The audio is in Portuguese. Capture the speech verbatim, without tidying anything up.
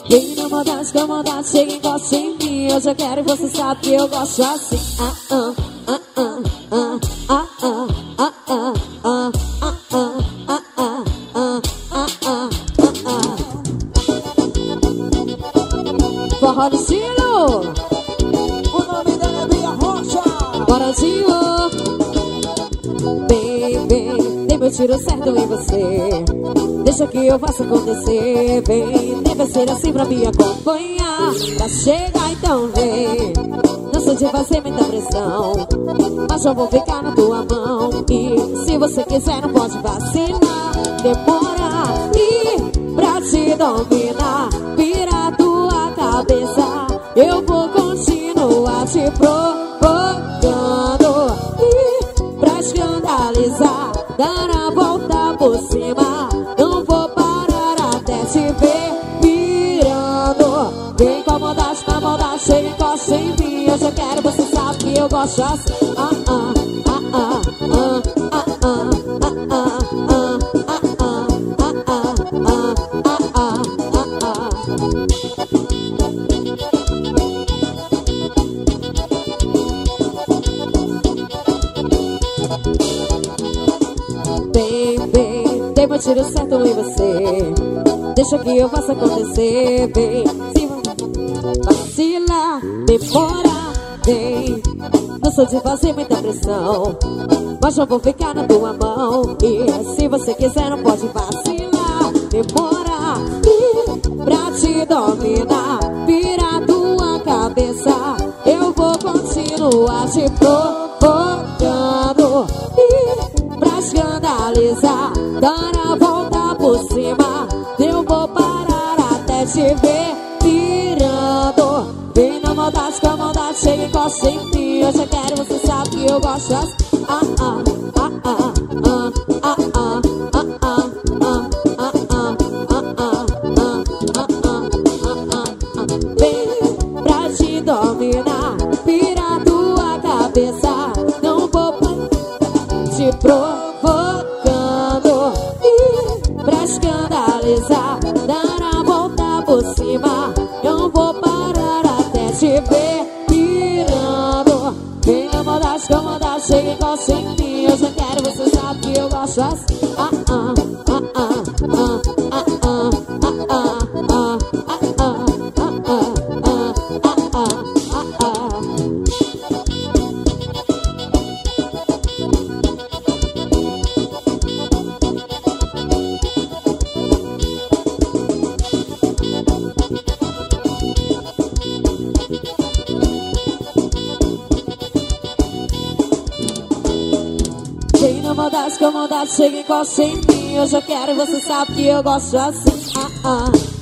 Vem na maldade, com a maldade, chega e encosta em mim. Eu já quero e você sabe que eu gosto assim. Ah, ah, ah, ah, ah, ah, ah, ah, ah, ah, ah, ah, ah, ah, ah, ah, ah, ah. Forró do estilo. O nome dela é Bia Rocha. Borazinho. Vem, vem, tem meu tiro certo em você. Deixa que eu faça acontecer. Vem, deve ser assim pra me acompanhar. Pra chegar então vem. Não sou de fazer muita pressão, mas eu vou ficar na tua mão. E se você quiser não pode vacilar. Demora e pra te dominar, vira tua cabeça. Eu vou continuar te provocando. E pra escandalizar, dar a volta por cima. Não vou parar até te ver virando. Vem com a maldade, na maldade, chega e encosta em mim. Eu já quero, você sabe que eu gosto assim. Ah, ah, ah, ah, ah, ah, ah, ah, ah, ah, ah, ah, ah, ah, ah. Vem, vem, tem meu tiro certo em você. Deixa que eu faça acontecer. Vem, se vacila, demora. Vem, não sou de fazer muita pressão, mas eu vou ficar na tua mão. E se você quiser não pode vacilar. Demora e pra te dominar, vira tua cabeça. Eu vou continuar te provocando. E pra escandalizar, dar a volta por cima. Eu vou parar até te ver virando. Vem na maldade, com a maldade, chega e encosta em mim. Eu já quero, você sabe que eu gosto assim. Ah, ah, ah, ah, ah, ah, ah, ah, ah, ah, ah, ah, ah, ah, ah. Vem pra te dominar, vira tua cabeça. Não vou te provocando. E pra escandalizar, dar a volta por cima. Não vou parar até te ver virando. Vem na maldade, com a maldade, chega e encosta em mim. Eu já quero, você sabe que eu gosto assim. Ah, ah, ah, ah, ah, ah, ah, ah, ah, ah, ah, ah, ah, ah, ah, ah. Vem na maldade, com a maldade, chega e encosta em mim. Eu já quero, você sabe que eu gosto assim. Ah, ah.